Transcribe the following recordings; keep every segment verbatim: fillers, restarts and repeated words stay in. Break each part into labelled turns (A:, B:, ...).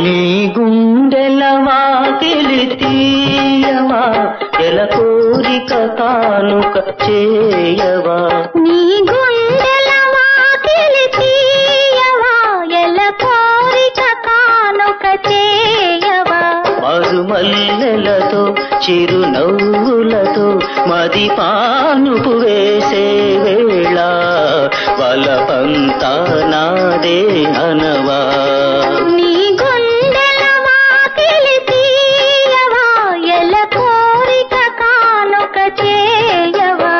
A: నీ గుండెల వాకిలి తీయవా ఎల కోరిక కానుక చేయవా
B: నీ గుండెల వాకిలి తీయవా ఎల కోరిక కానుక చేయవా
A: మరుమల్లెలతో చిరునవ్వులతో మది పానుపు వేసే వేళ వలపంతా నాదే అనవా
B: నీ గుండెల వాకిలి తీయవా ఎల కోరిక కానుక చేయవా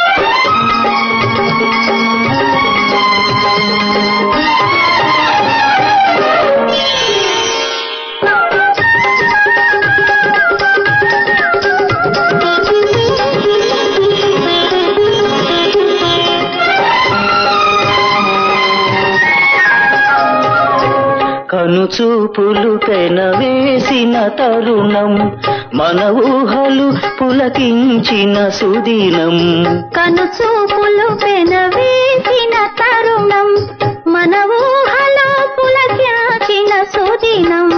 A: కనుచూపులు పెనవేసిన తరుణం మన ఊహలు పులకించిన సుదినం
B: కనుచూపులు పెనవేసిన తరుణం మన ఊహలో పులకించిన సుదినం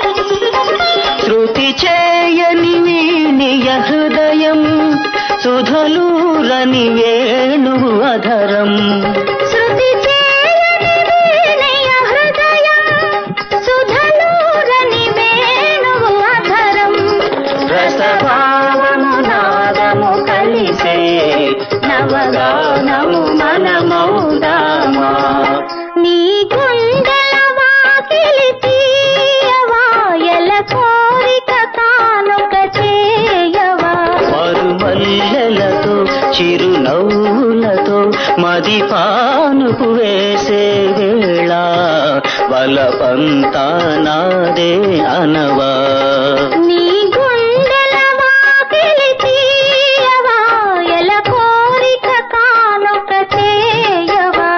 A: శృతి చేయని వీణియ హృదయం సుధలూరని వేణువు అధరం
B: శృతి చేయని వీణయ హృదయం సుధలూరని వేణువు అధరం
A: రసభావము నాదము కలిసే నవగానము మనమౌదామా
B: నీ గుండెల వాకిలి తీయవా ఎల కోరిక కానుక చేయవా
A: మరుమల్లెలతో చిరునవ్వులతో మది పానుపు వేసే వేళ వలపంతా నాదే అనవా
B: నీ గుండెల వాకిలి తీయవా ఎల కోరిక కానుక చేయవా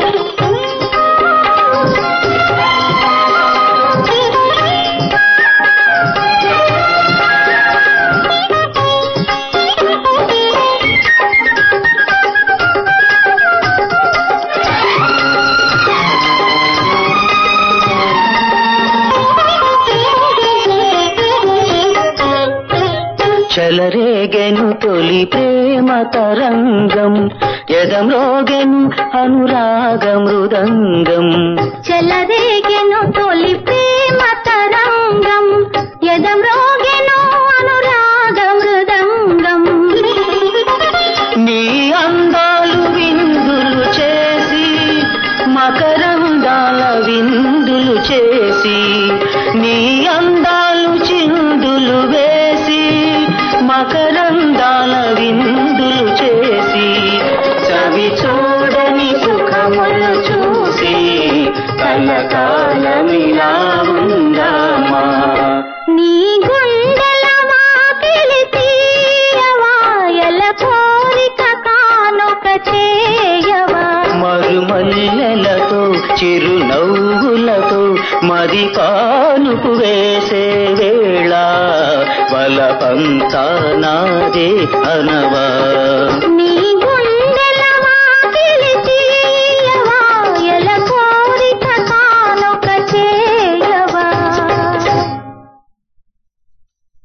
A: చెలరేగెను తొలి ప్రేమ తరంగం ఎదమ్రోగెను అనురాగ మృదంగం
B: చెలరేగెను తొలి ప్రేమ తరంగం ఎదమ్రోగెను అనురాగ మృదంగం
A: నీ అందాలు విందులు చేసి మకరందాల విందులు చేసి నీ అందాలు చిందులు వేసి మకరందాల విందులు చేసి చవి చూడని సుఖములు చూసి కలకాలమిలా ఉందామా
B: నీ గుండెల వాకిలి తీయవా ఎల కోరిక కానుక చేయవా
A: మరుమల్లెలతో చిరునవ్వులతో మది పానుపు వేసే వేళ వలపంతా నాదే అనవా
B: నీ